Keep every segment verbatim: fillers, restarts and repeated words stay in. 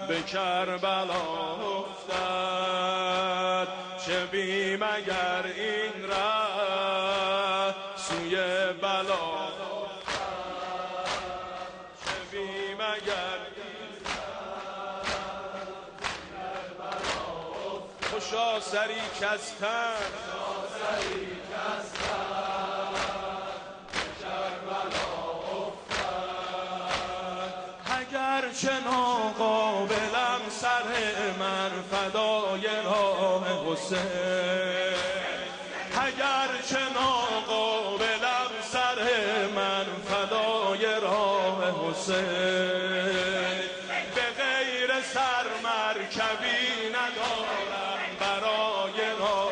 به کربلا افتد، چه بیم اگر این ره سوی بلا افتد، چه بیم اگر این ره سوی بلا افتد. خوشا سری کستن چه ناقابلم سر من فدای راه حسین، اگر چه ناقابلم سر من فدای راه حسین، به غیر سر مرکبی ندارم برای راه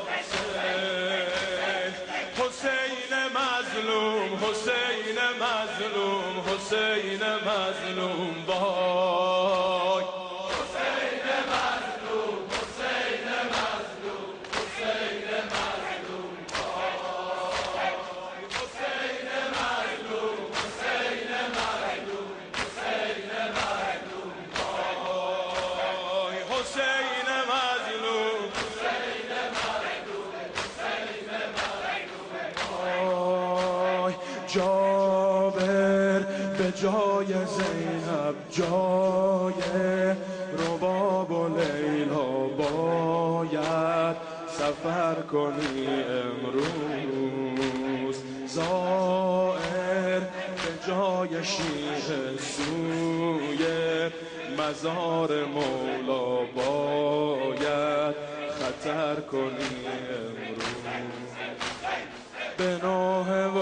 حسین. حسین مظلوم، حسین مظلوم، حسین مظلوم وای، حسین مظلوم، حسین مظلوم، حسین مظلوم وای، حسین مظلوم، حسین مظلوم، حسین مظلوم وای، حسین مظلوم، حسین مظلوم، حسین مظلوم وای. جابر به جای زینب جای رباب و لیلا باید سفر کنی امروز، زائر به جای شیعه سوی مزار مولا باید خطر کنی امروز. به نوحه و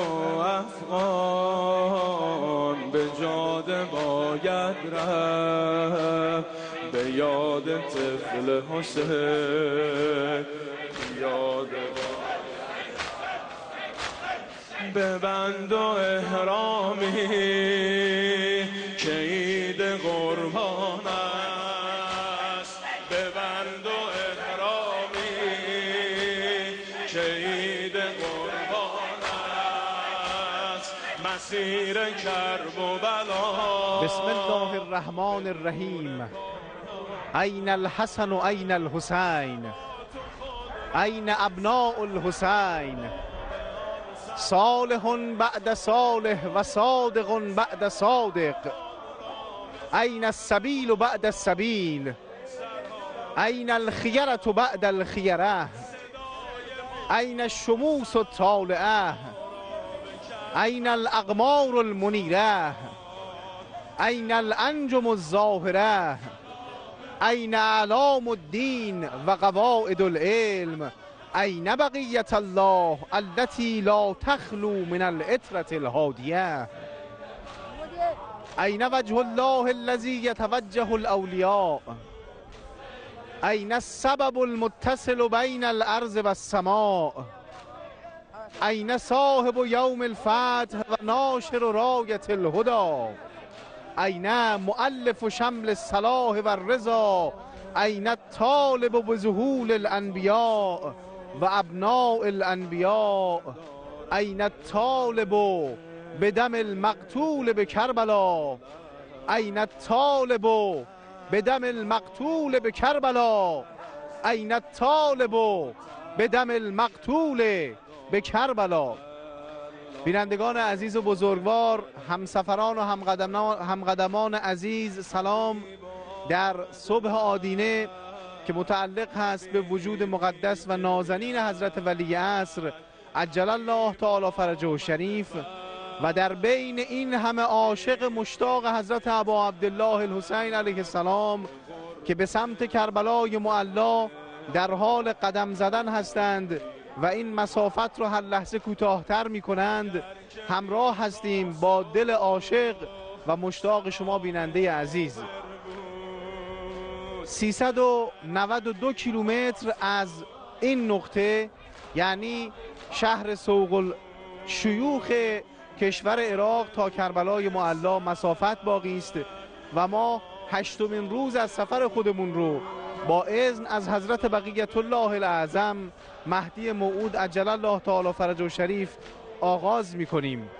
افغان به جاده باید رفت، به یاد طفل حسین یاد ببند و احرامی که عید قربان است، ببند و احرامی که عید قربان است، مسیر کرب و بلا. بسم الله الرحمن الرحیم. این الحسن و این الحسین، این ابناء الحسین، صالح بعد صالح و صادق بعد صادق، این السبیل بعد السبیل، این الخیرة بعد الخیرة، این الشموس الطالعة، این الاقمار المنیره، این الانجم الظاهره، این اعلام الدین و قواعد العلم، این بقیت الله التي لا تخلو من العطرة الهادیه، این وجه الله الذي یتوجه الاولیاء، این السبب المتصل بین الارض و السماء، این صاحب یوم الفتح و ناشر رایت الهدى، این مؤلف شمل الصلاح و الرضا، این الطالب بظهور الانبیاء و ابناء الانبیاء، این الطالب بدم المقتول بکربلا، این الطالب بدم المقتول بکربلا، این الطالب بدم المقتول به کربلا. بینندگان عزیز و بزرگوار، همسفران و همقدمان, همقدمان عزیز، سلام در صبح آدینه که متعلق هست به وجود مقدس و نازنین حضرت ولی عصر عجل الله تعالی فرجه شریف، و در بین این همه عاشق مشتاق حضرت ابا عبدالله الحسین علیه السلام که به سمت کربلای معلا در حال قدم زدن هستند و این مسافت رو هر لحظه کوتاه‌تر می‌کنند، همراه هستیم با دل عاشق و مشتاق شما بیننده عزیز. سیصد و نود و دو کیلومتر از این نقطه، یعنی شهر سوق الشیوخ کشور عراق تا کربلای معلا مسافت باقی است و ما هشتمین روز از سفر خودمون رو با اذن از حضرت بقیت الله الاعظم مهدی موعود عجل الله تعالی فرجه شریف آغاز می کنیم.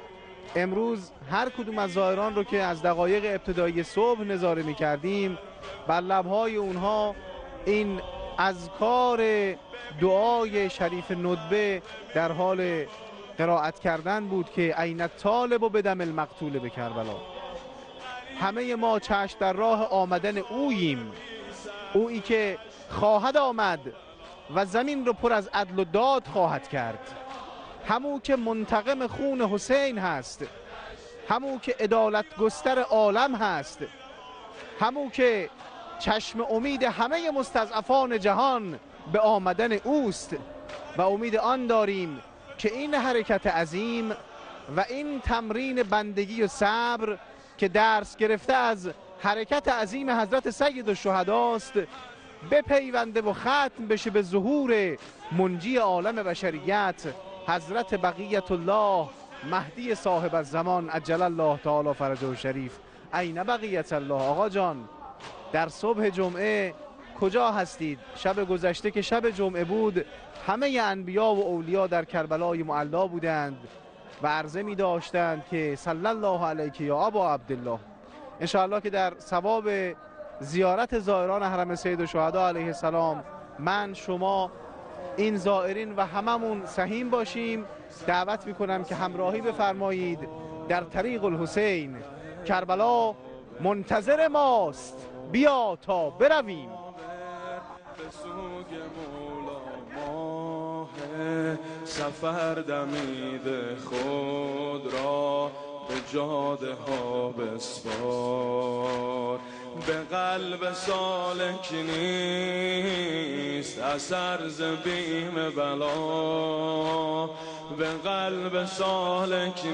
امروز هر کدوم از زائران رو که از دقایق ابتدایی صبح نظاره می کردیم، بر لبهای اونها این اذکار دعای شریف ندبه در حال قرائت کردن بود که عین الطالب و بدم المقتول به کربلا. همه ما چشم در راه آمدن اوییم، اویی که خواهد آمد و زمین رو پر از عدل و داد خواهد کرد، همو که منتقم خون حسین هست، همو که عدالت گستر عالم هست، همو که چشم امید همه مستضعفان جهان به آمدن اوست و امید آن داریم که این حرکت عظیم و این تمرین بندگی و صبر که درس گرفته از حرکت عظیم حضرت سید الشهداست بپیونده و ختم بشه به ظهور منجی عالم بشریت حضرت بقیت الله مهدی صاحب الزمان عجل الله تعالی فرجه الشریف. عین بقیت الله. آقا جان، در صبح جمعه کجا هستید؟ شب گذشته که شب جمعه بود همه انبیا و اولیا در کربلای معلا بودند و عرضه می داشتند که صلی الله علیک یا ابا عبدالله. انشاءالله که در ثواب زیارت زائران حرم سید الشهدا علیه السلام من، شما، این زائرین و هممون سهیم باشیم. دعوت میکنم که همراهی بفرمایید در طریق الحسین. کربلا منتظر ماست، بیا تا برویم. به سوگ مولا ماه سفر دمیده خود را به جاده ها بسپار. به قلب سالک نیست اثر ز بیم بلا، به قلب سالک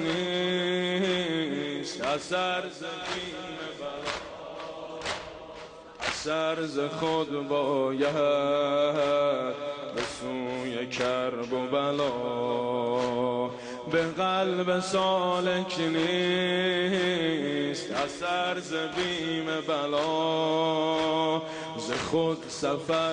نیست اثر ز بیم بلا. اثر ز خود باید به سوی کرب و بلا، به قلب سالک نیست اثر ز بیم بلا. ز خود سفر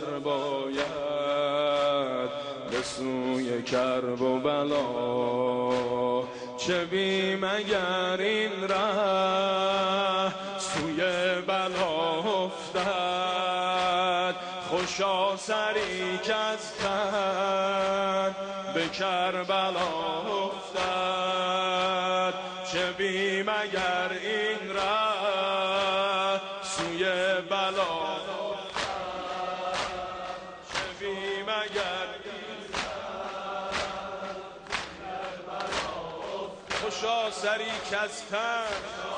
باید به سوی کرب و بلا. چه بیم اگر این ره سوی بلا افتد، خوشا سری که از تن به کربلا افتد. چه بیم اگر این ره سوی بلا افتد، چه بیم اگر این ره خوشا سری که از تن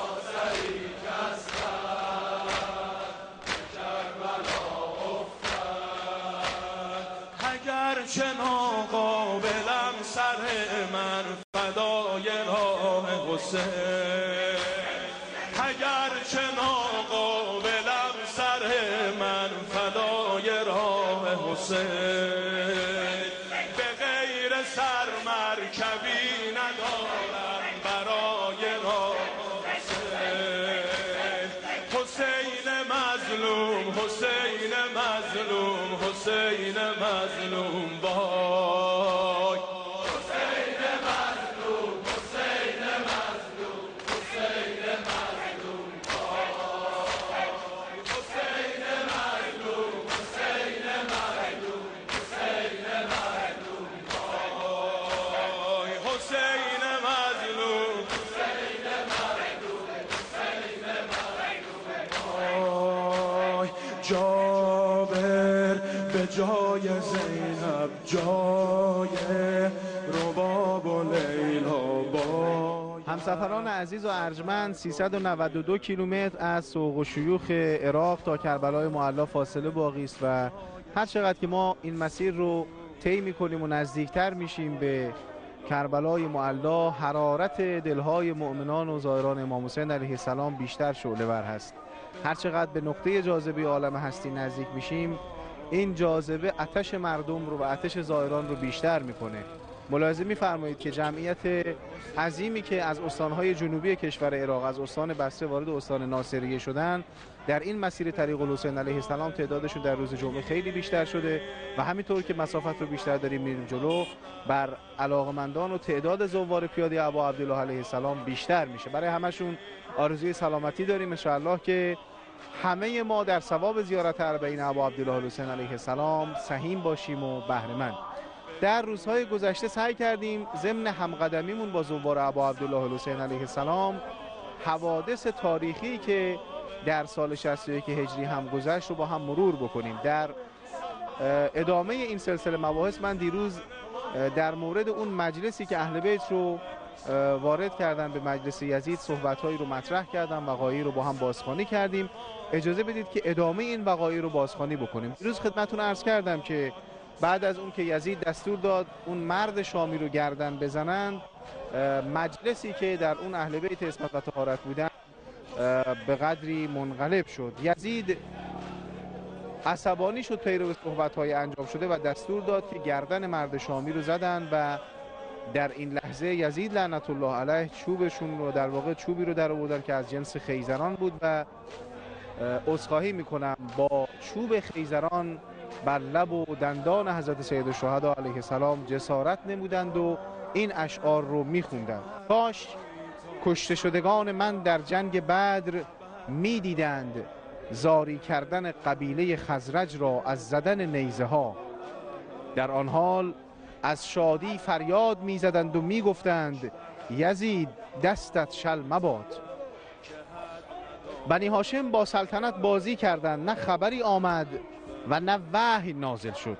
چه ناقابلم سر من فدای راه حسین، اگر چه ناقابلم سر من فدای راه حسین. به غیر سر مرکبی ندارم برای راه حسین. حسین مظلوم، حسین مظلوم، حسین مظلوم وای. حسین مظلوم، حسین مظلوم، حسین مظلوم وای. حسین مظلوم، حسین مظلوم، حسین مظلوم وای. حسین مظلوم، حسین مظلوم، حسین مظلوم وای. جابر به جای زینب جای رباب و لیلا بای. همسفران عزیز و ارجمند، سیصد و نود و دو کیلومتر از سوق و شیوخ عراق تا کربلای معلا فاصله باقی است و هر چقدر که ما این مسیر رو طی می‌کنیم و نزدیکتر میشیم به کربلای معلا، حرارت دلهای مؤمنان و زائران امام حسین علیه السلام بیشتر شعله‌ور هست. هر چقدر به نقطه جاذبه عالم هستی نزدیک میشیم، این جاذبه آتش مردم رو و آتش زائران رو بیشتر میکنه. ملاحظه می‌فرمایید که جمعیت عظیمی که از استان‌های جنوبی کشور عراق، از استان بصره وارد استان ناصریه شدن، در این مسیر طریق الحسین علیه السلام تعدادشون در روز جمعه خیلی بیشتر شده و همینطور که مسافت رو بیشتر داریم میریم جلو، بر علاقمندان و تعداد زوار پیاده ابا عبدالله علیه السلام بیشتر میشه. برای همشون آرزوی سلامتی داریم ان شاءالله که همه ما در ثواب زیارت اربعین ابا عبدالله الحسین علیه السلام سهیم باشیم و بهره مند. در روزهای گذشته سعی کردیم ضمن همقدمیمون با زوار ابا عبدالله الحسین علیه السلام حوادث تاریخی که در سال شصت و یک هجری هم گذشت رو با هم مرور بکنیم. در ادامه این سلسله مباحث من دیروز در مورد اون مجلسی که اهل بیت رو وارد کردن به مجلس یزید صحبت‌هایی رو مطرح کردم، وقایعی رو با هم بازخوانی کردیم. اجازه بدید که ادامه این وقایع رو بازخوانی بکنیم. دیروز خدمتتون عرض کردم که بعد از اون که یزید دستور داد اون مرد شامی رو گردن بزنند، مجلسی که در اون اهل بیت عصمت و طهارت بودن به قدری منقلب شد. یزید عصبانی شد پیرو صحبت‌های انجام شده و دستور داد که گردن مرد شامی رو زدن و در این لحظه یزید لعنت الله علیه چوبشون رو، در واقع چوبی رو در آوردن که از جنس خیزران بود و عذرخواهی میکنم با چوب خیزران بر لب و دندان حضرت سید الشهدا علیه السلام جسارت نمودند و این اشعار رو میخوندند: کاش کشته شدگان من در جنگ بدر میدیدند زاری کردن قبیله خزرج را از زدن نیزه ها، در آن حال از شادی فریاد میزدند و میگفتند یزید دستت شل مباد. بنی هاشم با سلطنت بازی کردند، نه خبری آمد و نه وحی نازل شد.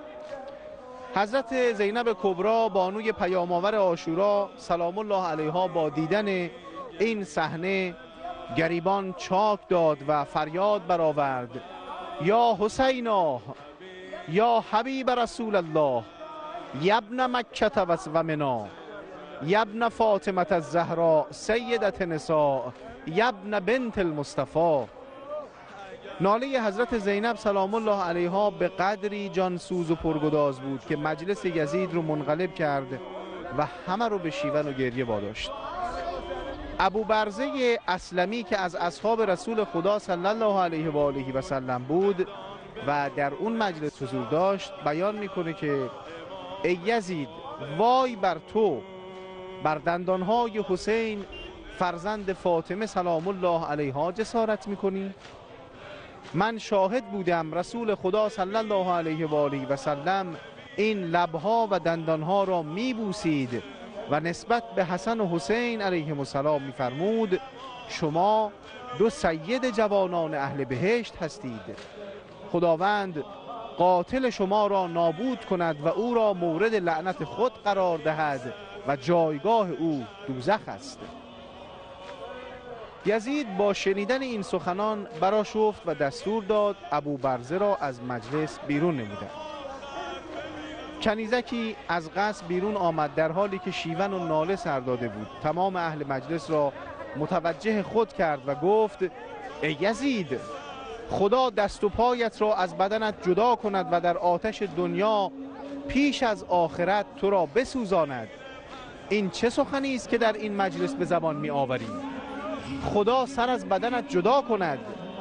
حضرت زینب کبری بانوی پیام‌آور عاشورا سلام الله علیها با دیدن این صحنه گریبان چاک داد و فریاد برآورد: یا حسینا، یا حبیب رسول الله، یبن مکه و منا، یبن فاطمه الزهراء سیدت نساء، یبن بنت المصطفی. ناله حضرت زینب سلام الله علیها به قدری جانسوز و پرگداز بود که مجلس یزید رو منقلب کرد و همه رو به شیون و گریه واداشت. ابو برزه اسلمی که از اصحاب رسول خدا صلی الله علیه و آله و سلم بود و در اون مجلس حضور داشت، بیان میکنه که ای یزید، وای بر تو، بر دندانهای حسین فرزند فاطمه سلام الله علیها جسارت میکنی؟ من شاهد بودم رسول خدا صلی الله علیه و آله و سلم این لبها و دندانها را میبوسید و نسبت به حسن و حسین علیهم السلام میفرمود شما دو سید جوانان اهل بهشت هستید، خداوند قاتل شما را نابود کند و او را مورد لعنت خود قرار دهد و جایگاه او دوزخ است. یزید با شنیدن این سخنان برآشفت و دستور داد ابو برزه را از مجلس بیرون نمودند. کنیزکی از قصر بیرون آمد در حالی که شیون و ناله سر داده بود. تمام اهل مجلس را متوجه خود کرد و گفت ای یزید، خدا دست و پایت را از بدنت جدا کند و در آتش دنیا پیش از آخرت تو را بسوزاند. این چه سخنی است که در این مجلس به زبان می آوری؟ خدا سر از بدنت جدا کند.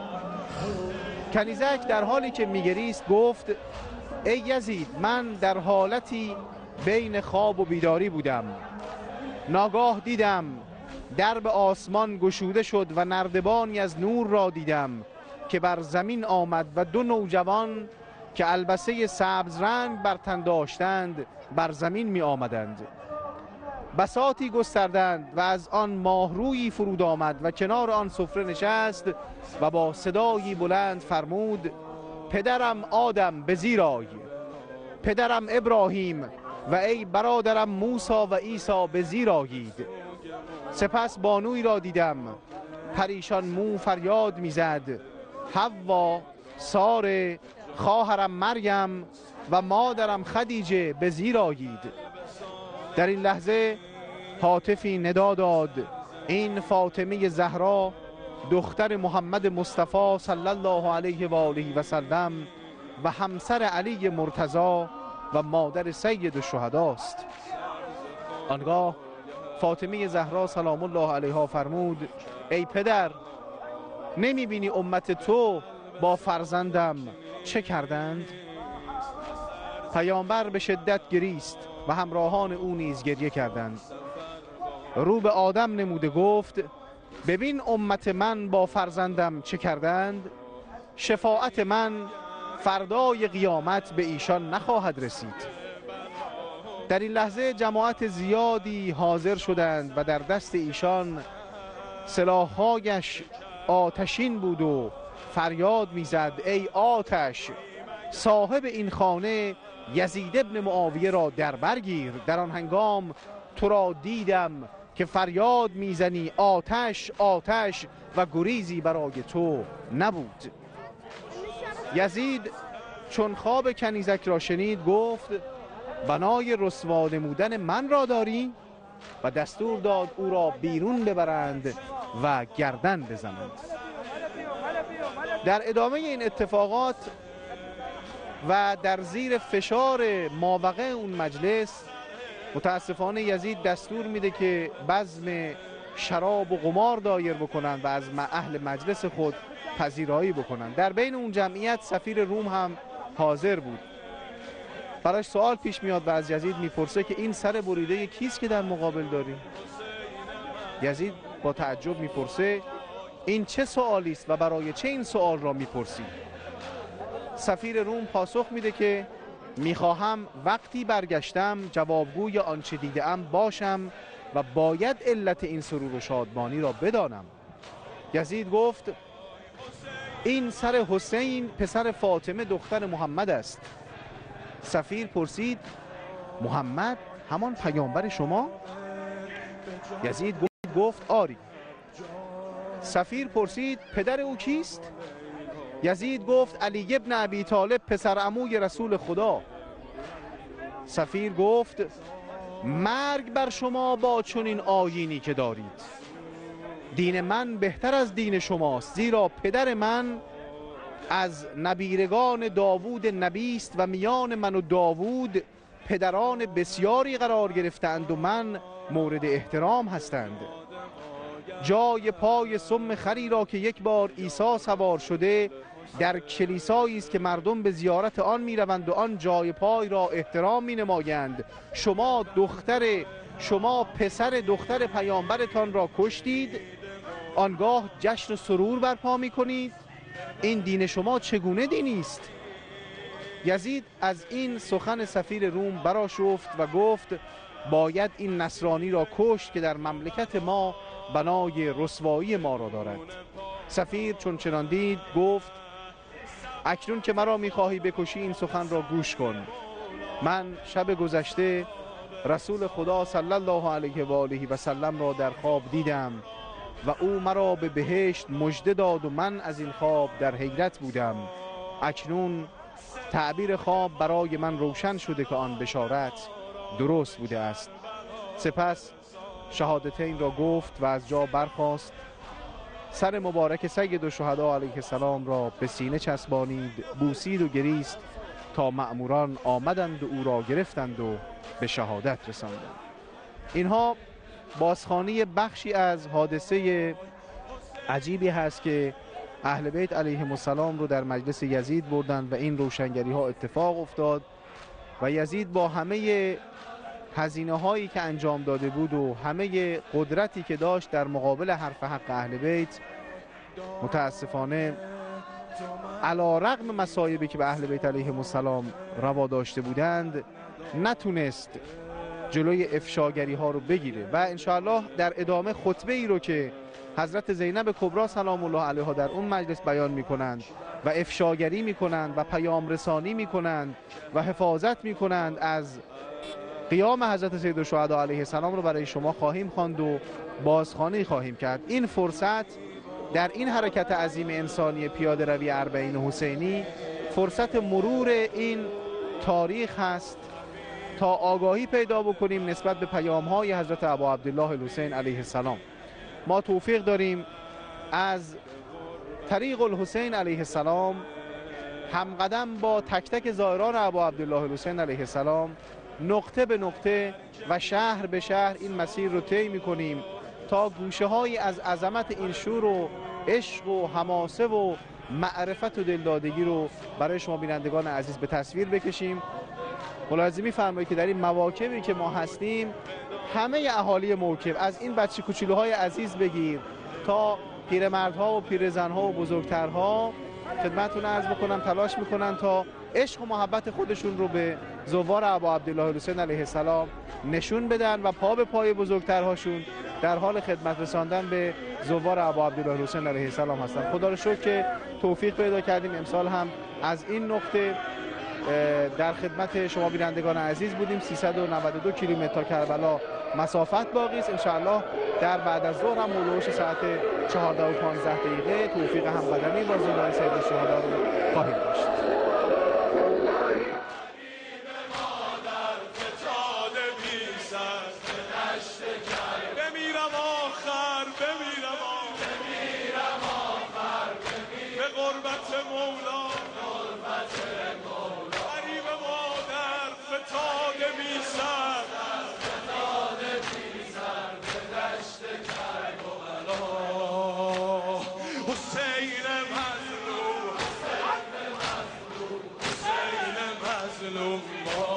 کنیزک در حالی که میگریست گفت ای یزید، من در حالتی بین خواب و بیداری بودم، ناگاه دیدم درب آسمان گشوده شد و نردبانی از نور را دیدم که بر زمین آمد و دو نوجوان که البسه سبز رنگ بر تن داشتند بر زمین می آمدند. بساطی گستردند و از آن ماهرویی فرود آمد و کنار آن سفره نشست و با صدایی بلند فرمود پدرم آدم به زیر آی، پدرم ابراهیم و ای برادرم موسی و عیسی به زیر آیید. سپس بانوی را دیدم پریشان مو فریاد میزد حوا، ساره، خواهرم مریم و مادرم خدیجه به زیر آیید. در این لحظه هاتفی ندا داد این فاطمه زهرا دختر محمد مصطفی صلی الله علیه و آله و سلم و همسر علی مرتضی و مادر سید الشهداست. آنگاه فاطمه زهرا سلام الله علیها فرمود ای پدر، نمی بینی امت تو با فرزندم چه کردند؟ پیامبر به شدت گریست و همراهان او نیز گریه کردند. رو به آدم نموده گفت ببین امت من با فرزندم چه کردند؟ شفاعت من فردای قیامت به ایشان نخواهد رسید. در این لحظه جماعت زیادی حاضر شدند و در دست ایشان سلاح‌هایش آتشین بود و فریاد میزد ای آتش، صاحب این خانه یزید ابن معاویه را در برگیر. در آن هنگام تو را دیدم که فریاد میزنی آتش آتش و گریزی برای تو نبود. یزید چون خواب کنیزک را شنید گفت بنای رسوا نمودن من را داری؟ و دستور داد او را بیرون ببرند و گردن بزنند. در ادامه این اتفاقات و در زیر فشار ماوقع اون مجلس متاسفانه یزید دستور میده که بزم شراب و قمار دایر بکنند و از اهل مجلس خود پذیرایی بکنند. در بین اون جمعیت سفیر روم هم حاضر بود. براش سوال پیش میاد و از یزید میپرسه که این سر بریده کیست که در مقابل داری؟ یزید با تعجب میپرسه این چه سوالی است و برای چه این سوال را میپرسی؟ سفیر روم پاسخ میده که میخواهم وقتی برگشتم جوابگوی آنچه دیدم باشم و باید علت این سرور و شادمانی را بدانم. یزید گفت این سر حسین پسر فاطمه دختر محمد است. سفیر پرسید محمد همان پیامبر شما؟ یزید گفت آری. سفیر پرسید پدر او کیست؟ یزید گفت علی ابن ابی طالب پسر عموی رسول خدا. سفیر گفت مرگ بر شما با چنین آیینی که دارید. دین من بهتر از دین شماست، زیرا پدر من از نبیرگان داوود نبی است و میان من و داوود پدران بسیاری قرار گرفتند و من مورد احترام هستند. جای پای سم خری را که یک بار عیسی سوار شده در کلیسایی است که مردم به زیارت آن می روند و آن جای پای را احترام می نمایند. شما دختر شما پسر دختر پیامبرتان را کشتید، آنگاه جشن و سرور برپا می کنید. این دین شما چگونه دینی است؟ یزید از این سخن سفیر روم برآشفت و گفت باید این نصرانی را کشت که در مملکت ما بنای رسوایی ما را دارد. سفیر چون چنان دید گفت اکنون که مرا میخواهی بکشی این سخن را گوش کن. من شب گذشته رسول خدا صلی الله علیه و آله و سلم را در خواب دیدم و او مرا به بهشت مژده داد و من از این خواب در حیرت بودم. اکنون تعبیر خواب برای من روشن شده که آن بشارت درست بوده است. سپس شهادتین را گفت و از جا برخاست، سر مبارک سید الشهدا علیه السلام را به سینه چسبانید، بوسید و گریست تا مأموران آمدند و او را گرفتند و به شهادت رساندند. اینها بازخوانی بخشی از حادثه عجیبی هست که اهل بیت علیهم السلام رو در مجلس یزید بردند و این روشنگری ها اتفاق افتاد و یزید با همه هزینه هایی که انجام داده بود و همه قدرتی که داشت در مقابل حرف حق اهل بیت متاسفانه علی رغم مصایبی که به اهل بیت علیهم السلام روا داشته بودند نتونست جلوی افشاگری ها رو بگیره و انشاءالله در ادامه خطبه ای رو که حضرت زینب کبرا سلام الله علیها در اون مجلس بیان می کنند و افشاگری می کنند و پیام رسانی می کنند و حفاظت می کنند از قیام حضرت سید الشهدا علیه السلام رو برای شما خواهیم خواند و بازخوانی خواهیم کرد. این فرصت در این حرکت عظیم انسانی پیاده روی اربعین حسینی فرصت مرور این تاریخ هست تا آگاهی پیدا بکنیم نسبت به پیام های حضرت ابا عبدالله الحسین علیه السلام. ما توفیق داریم از طریق الحسین علیه السلام همقدم با تک تک زائران ابا عبدالله الحسین علیه السلام نقطه به نقطه و شهر به شهر این مسیر رو طی می‌کنیم تا گوشه هایی از عظمت این شور و عشق و حماسه و معرفت و دلدادگی رو برای شما بینندگان عزیز به تصویر بکشیم. ملاحظه می‌فرمایید که در این مواکبی که ما هستیم همه اهالی موکب، از این بچه کوچولوهای عزیز بگیر تا پیرمردها و پیرزنها و بزرگترها، خدمتتون عرض بکنم تلاش میکنن تا عشق و محبت خودشون رو به زوار ابا عبدالله الحسین علیه السلام نشون بدن و پا به پای بزرگترهاشون در حال خدمت رساندن به زوار ابا عبدالله الحسین علیه السلام هستن. خدا رو شکر که توفیق پیدا کردیم امسال هم از این نقطه در خدمت شما بینندگان عزیز بودیم. سیصد و نود و دو کیلومتر تا کربلا مسافت باقی است. انشاءالله در بعد از ظهر هم ملوش ساعت چهارده و پانزده دقیقه توفیق همقدمی با زندان سید الشهدا رو خواهیم داشت. بمیرم آخر بمیرم آخر بمیرم آخر به غربت مولا غربت مولا غریب مادر فتاده بی سر فتاده بی سر به دشت کربلا حسین مظلوم حسین مظلوم حسین مظلوم